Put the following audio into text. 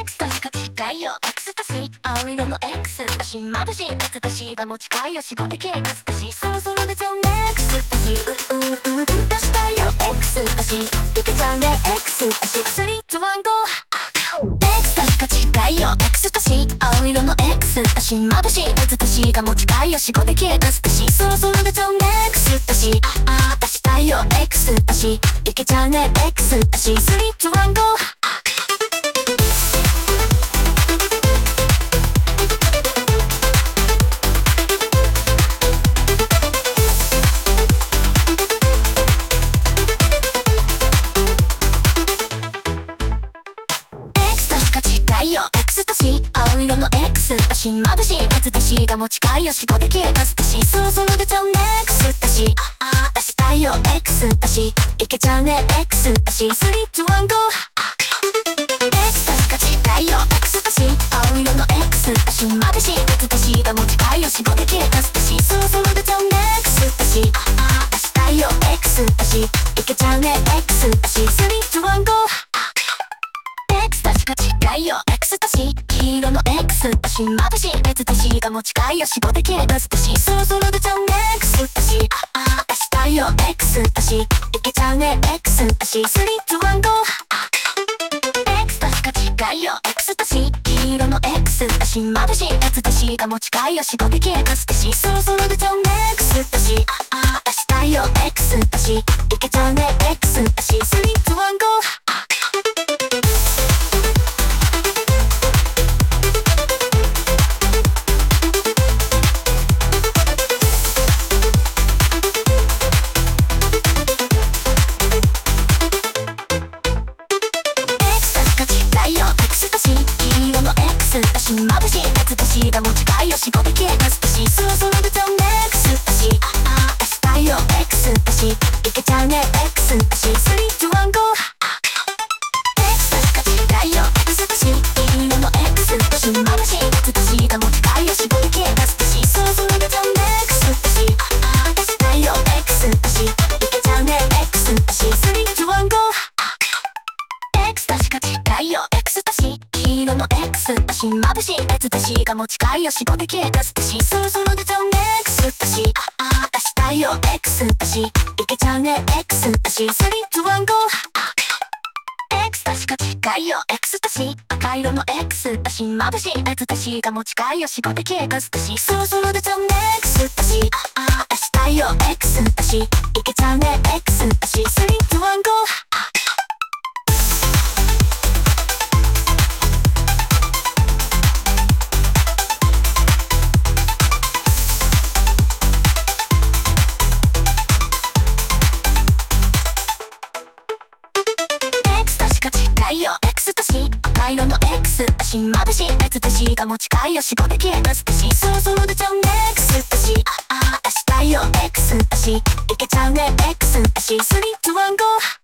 X としか違いよ。エクスタシー青色の X だし眩しいエクスタシーが持ち帰よ。仕事系エクスタシーそろそろ出ちゃうね。エクスタシー出したいよ。エクスタシーいけちゃうね。エクスタシー3、2、1、GO。 エクスとしか違いよ。エクスタシー青色の X だし眩しいエクスタシーが持ち帰よ。仕事系エクスタシーそろそろ出ちゃうね。エクスタシー出したいよ。エクスタシーいけちゃうね。エクスタシー3、2、1、GO。エクスタシー青色の X だし眩しいエクスタシーが持ち帰よ。仕事系エクスタシーそろそろ出ちゃうね。エクスタシー出したいよ。エクスタシーいけちゃうね。エクスタシー3、2、1、GO。 エクスタシー違いよ。エクスタシー青色の X だし眩しいエクスタシーが持ち帰よ。仕事系エクスタシーそろそろ出ちゃうね。エクスタシー出したいよ。エクスタシーいけちゃうね。エクスタシー3、2、1、GO。エクスタシー違いよ。エクスタシー黄色の X だし眩しいエクスタシーが持ち帰よ。仕事系エクスタシーそろそろ出ちゃうね。エクスタシー出したいよ。エクスタシーいけちゃうね。エクスタシー3、2、1、GO。 エクスタシー違いよ。エクスタシー黄色の X だし眩しいエクスタシーが持ち帰よ。仕事系エクスタシーそろそろ出ちゃうね。エクスタシー出したいよ。エクスタシーいけちゃうね。エクスタシー3、2、1、GO。眩しいエクスタシーが持ち帰よ。仕事系エクスタシーそろそろ出ちゃうね。エクスタシー出したいよ。エクスタシーいけちゃうね。エクスタシー3、2、1、GO。 エクスタシー違いよ。エクスタシー黄色の X だし眩しいエクスタシーが持ち帰よ。仕事系エクスタシーそろそろ出ちゃうね。エクスタシー出したいよ。エクスタシーいけちゃうね。エクスタシー3、2、1、GO。エクスタシー違いよ。エクスタシー黄色の X だし眩しいエクスタシーが持ち帰よ。仕事系エクスタシーそろそろ出ちゃうね。エクスタシー出したいよ。エクスタシーいけちゃうね。エクスタシー3、2、1、GO。 エクスタシー違いよ。エクスタシー赤色の X だし眩しいエクスタシーが持ち帰よ。仕事系エクスタシーそろそろ出ちゃうね。エクスタシー出したいよ。エクスタシーいけちゃうね。エクスタシー3、2、1、GO。エクスタシー赤色の X だし眩しいエクスタシーが持ち帰よ。仕事系エクスタシーそろそろ出ちゃうね。エクスタシー出したいよ。エクスタシーいけちゃうね。エクスタシー3、2、1、GO。